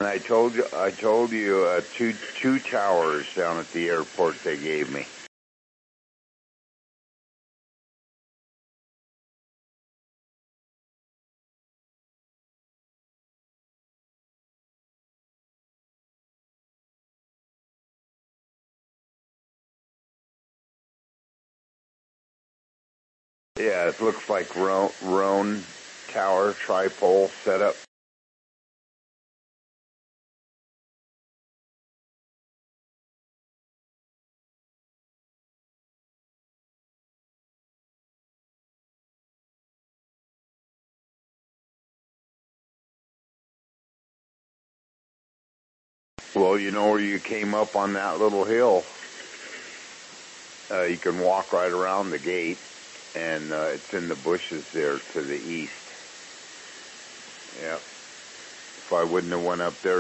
I told you two towers down at the airport they gave me. Yeah, it looks like Roan Tower tripole setup. Well, you know where you came up on that little hill? You can walk right around the gate, and it's in the bushes there to the east. Yeah. If I wouldn't have went up there